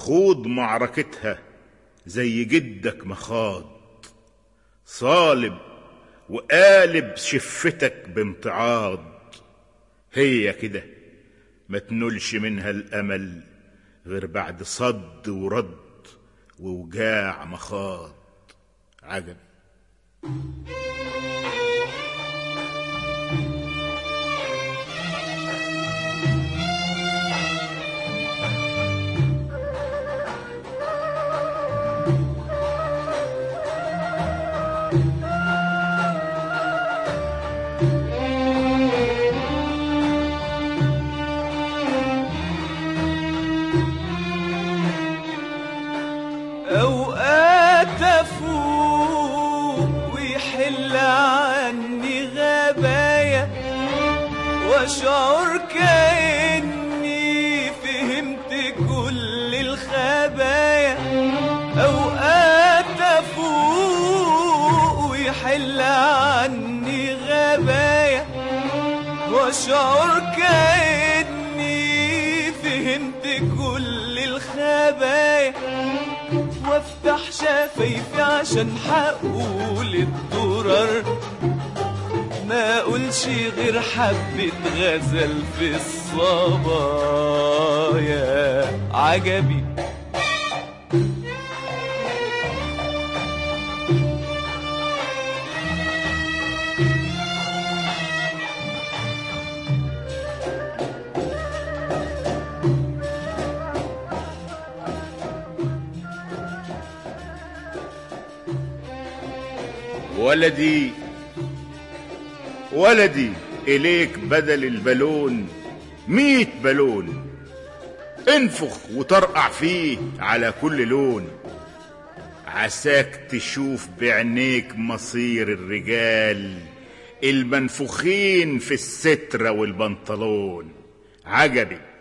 خوض معركتها زي جدك مخاض، صالب وقالب شفتك بامتعاض. هي كده ما تنولش منها الأمل غير بعد صد ورد ووجاع مخاض. عجب. أوقات أفوق ويحل عني غبايا، وأشعر كأني فهمت كل الخبايا. أوقات أفوق ويحل عني غبايا، وأشعر كأني فهمت كل الخبايا. وافتح شفايفي عشان حقول الدرر، ما اقولش غير حبة غزل في الصبايا. عجبي. ولدي ولدي إليك بدل البالون 100 بالون، انفخ وطرقع فيه على كل لون. عساك تشوف بعينيك مصير الرجال المنفوخين في السترة والبنطلون. عجبي.